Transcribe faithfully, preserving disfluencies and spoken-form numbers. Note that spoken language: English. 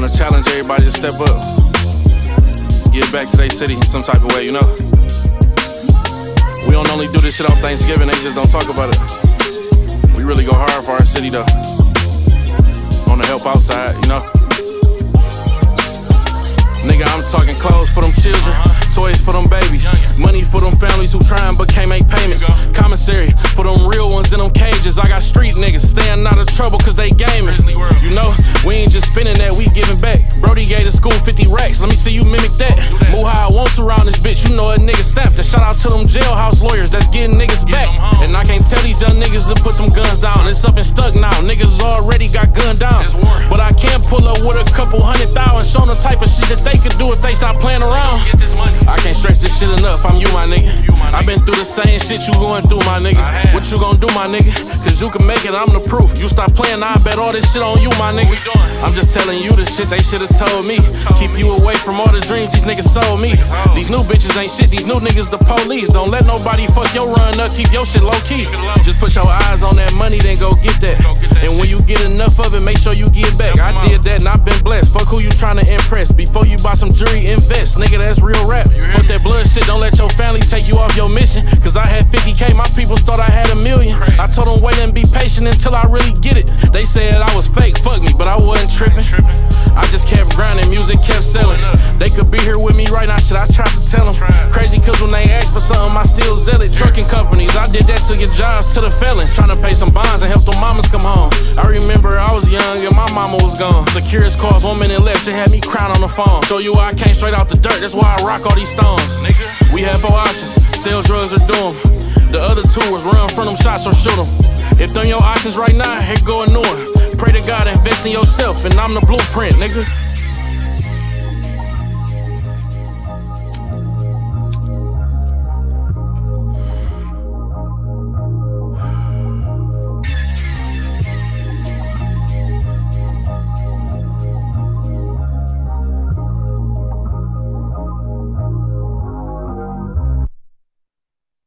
wanna challenge everybody to step up, give back to their city in some type of way, you know? We don't only do this shit on Thanksgiving, they just don't talk about it. We really go hard for our city though, on the help outside, you know? Nigga, I'm talking clothes for them children, toys for them babies, money for them families who tryin' but can't make payments, commissary for them real ones in them cages. I got street niggas staying out of trouble cause they gaming. You know, we ain't just spending that, we giving back. Brody gave the school fifty racks, let me see you mimic that. Move how I want to around this bitch, you know a nigga stamped. And shout out to them jailhouse lawyers that's getting niggas back. And I can't tell these young niggas to put them guns down, it's up and stuck now. Niggas already got gunned down, but I can't pull up with a couple hundred thousand, show them the type of shit that they could do if they stop playing around. I can't stress this shit enough, I'm you, my nigga. I been through the same shit you going through, my nigga. What you gon' do, my nigga? Cause you can make it, I'm the proof. You stop playing, I bet all this shit on you, my nigga. I'm just telling you the shit they should've told me. Keep you away from all the dreams these niggas sold me. These new bitches ain't shit, these new niggas the police. Don't let nobody fuck your run up, keep your shit low key. Just put your eyes on that money, then go get that. And when you get enough of it, make sure you give back. I did that and I've been blessed. Fuck who you tryna impress. Before you buy some jewelry, invest. Nigga, that's real rap. Fuck that blood shit, don't let your family take you off your mission. Cause I had fifty K, my people thought I had a million. I told them wait and be patient until I really get it. They said I was fake, fuck me, but I wasn't tripping. I just kept grinding, music kept selling. They could be here with me right now, shit, I tried to tell them. Crazy cause when they ask for something, I still sell it. Trucking companies, I did that to get jobs to the felons. Trying to pay some bonds and help them mamas come home. I remember I was young and my mama was gone. Security calls, one minute left, she had me crying on the phone. Show you why I came straight out the dirt, that's why I rock all these stones. We have four options, sell drugs or do them. The other two was run from them shots or shoot them. If them your options right now, here go a new one. Pray to God, invest in yourself, and I'm the blueprint, nigga.